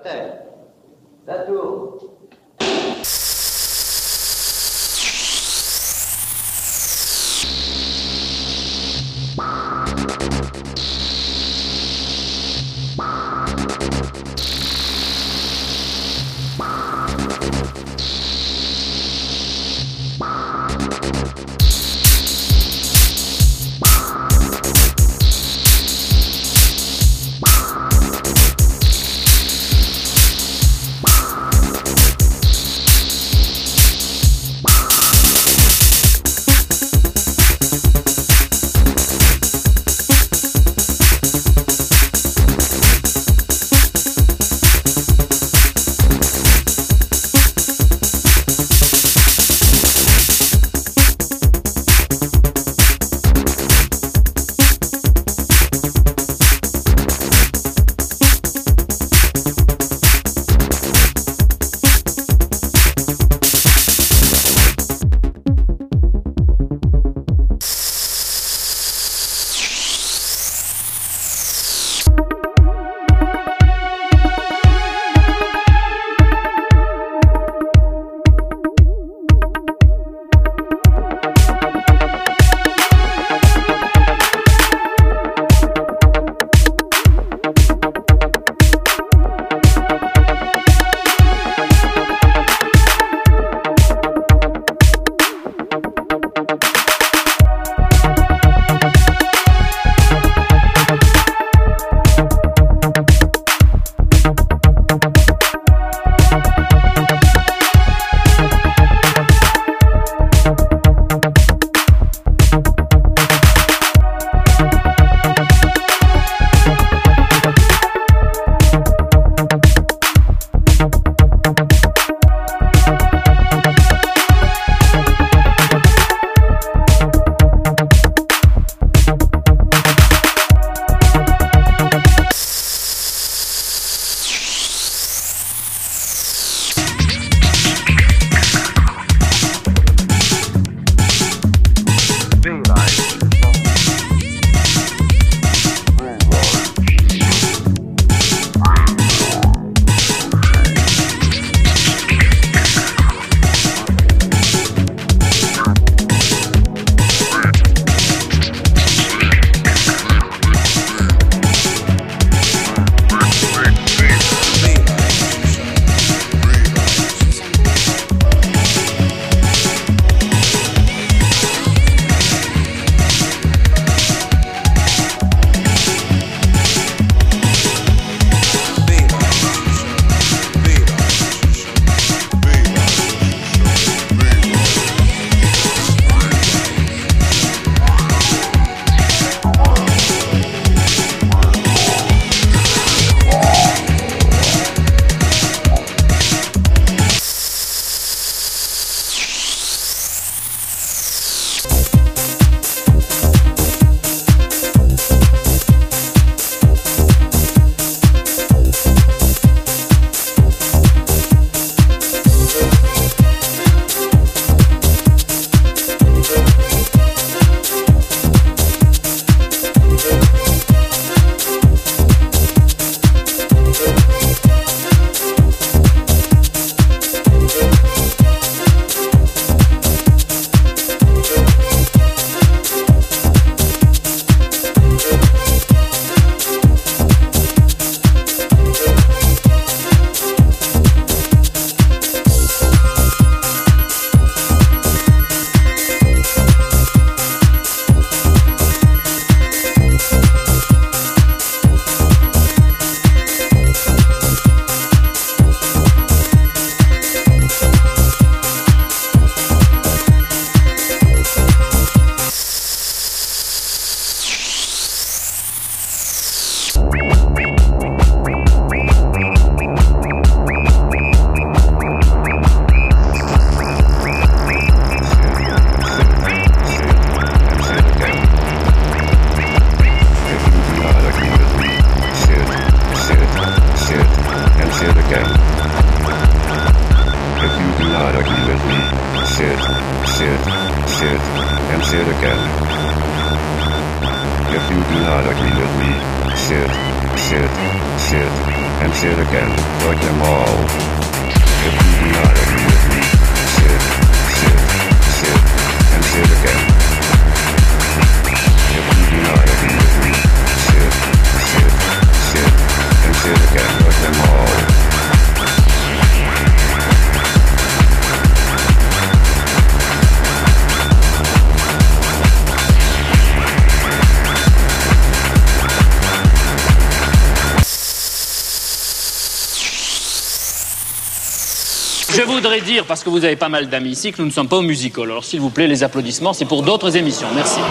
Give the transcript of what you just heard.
Attaque. Ça tourne. sit, and sit again. If you do not agree with me, sit, sit, sit, and sit again, like them all. If you do not agree with me, sit, sit, sit, and sit again. If you do not agree with me, sit, sit, sit, and sit again, like them all. Je voudrais dire, parce que vous avez pas mal d'amis ici, que nous ne sommes pas au musical. Alors s'il vous plaît, les applaudissements, c'est pour d'autres émissions. Merci.